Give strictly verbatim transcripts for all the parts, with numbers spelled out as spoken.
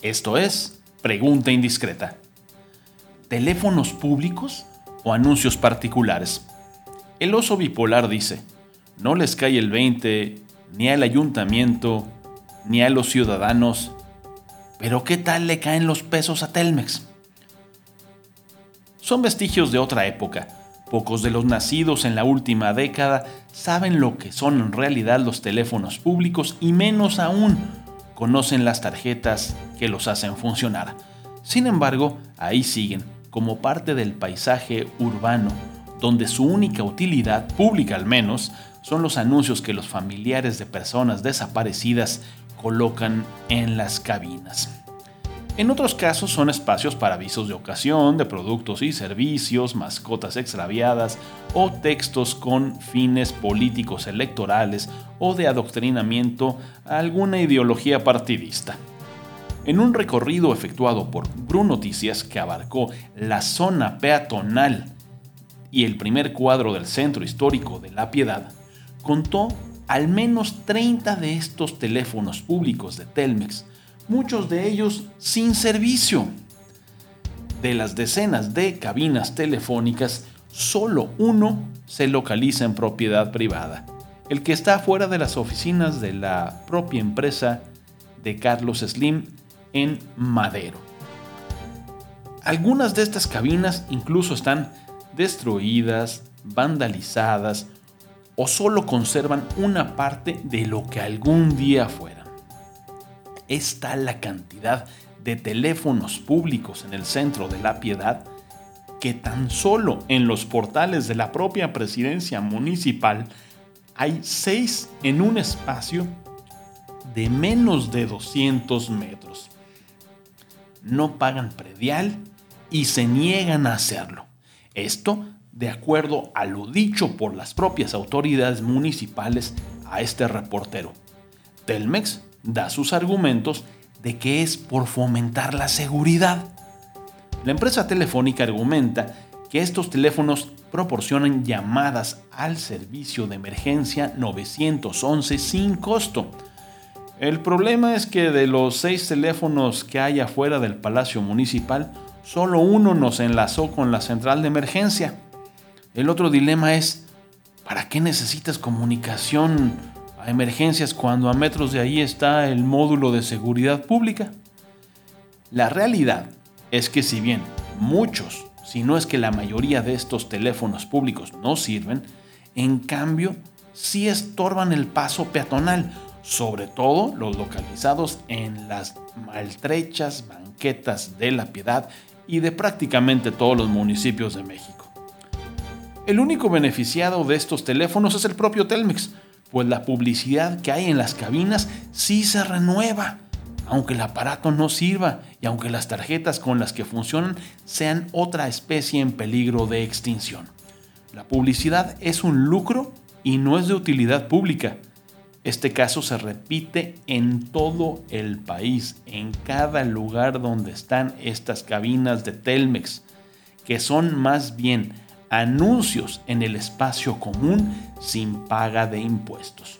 Esto es Pregunta Indiscreta. ¿Teléfonos públicos o anuncios particulares? El oso bipolar dice: no les cae el veinte ni al ayuntamiento ni a los ciudadanos, pero ¿qué tal le caen los pesos a Telmex? Son vestigios de otra época. Pocos de los nacidos en la última década saben lo que son en realidad los teléfonos públicos y menos aún conocen las tarjetas que los hacen funcionar. Sin embargo, ahí siguen, como parte del paisaje urbano, donde su única utilidad, pública al menos, son los anuncios que los familiares de personas desaparecidas colocan en las cabinas. En otros casos son espacios para avisos de ocasión, de productos y servicios, mascotas extraviadas o textos con fines políticos electorales o de adoctrinamiento a alguna ideología partidista. En un recorrido efectuado por Bruno Noticias que abarcó la zona peatonal y el primer cuadro del centro histórico de La Piedad, contó al menos treinta de estos teléfonos públicos de Telmex, muchos de ellos sin servicio. De las decenas de cabinas telefónicas, solo uno se localiza en propiedad privada, el que está fuera de las oficinas de la propia empresa de Carlos Slim en Madero. Algunas de estas cabinas incluso están destruidas, vandalizadas o solo conservan una parte de lo que algún día fuera. Es tal la cantidad de teléfonos públicos en el centro de La Piedad que tan solo en los portales de la propia presidencia municipal hay seis en un espacio de menos de doscientos metros. No pagan predial y se niegan a hacerlo. Esto de acuerdo a lo dicho por las propias autoridades municipales a este reportero. Telmex da sus argumentos de que es por fomentar la seguridad. La empresa telefónica argumenta que estos teléfonos proporcionan llamadas al servicio de emergencia nueve once sin costo. El problema es que de los seis teléfonos que hay afuera del Palacio Municipal, solo uno nos enlazó con la central de emergencia. El otro dilema es: ¿para qué necesitas comunicación a emergencias cuando a metros de ahí está el módulo de seguridad pública? La realidad es que si bien muchos, si no es que la mayoría de estos teléfonos públicos no sirven, en cambio sí estorban el paso peatonal, sobre todo los localizados en las maltrechas banquetas de La Piedad y de prácticamente todos los municipios de México. El único beneficiado de estos teléfonos es el propio Telmex, pues la publicidad que hay en las cabinas sí se renueva, aunque el aparato no sirva y aunque las tarjetas con las que funcionan sean otra especie en peligro de extinción. La publicidad es un lucro y no es de utilidad pública. Este caso se repite en todo el país, en cada lugar donde están estas cabinas de Telmex, que son más bien anuncios en el espacio común sin paga de impuestos.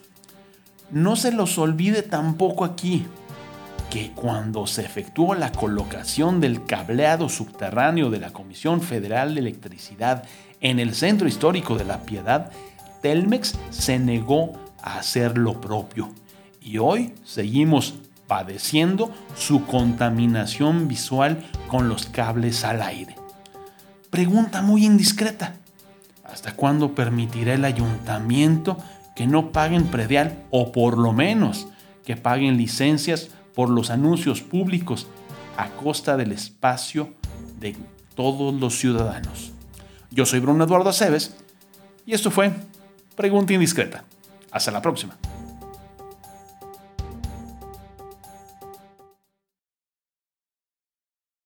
No se los olvide tampoco aquí que cuando se efectuó la colocación del cableado subterráneo de la Comisión Federal de Electricidad en el centro histórico de La Piedad, Telmex se negó a hacer lo propio y hoy seguimos padeciendo su contaminación visual con los cables al aire. Pregunta muy indiscreta: ¿hasta cuándo permitirá el ayuntamiento que no paguen predial o por lo menos que paguen licencias por los anuncios públicos a costa del espacio de todos los ciudadanos? Yo soy Bruno Eduardo Aceves y esto fue Pregunta Indiscreta. Hasta la próxima.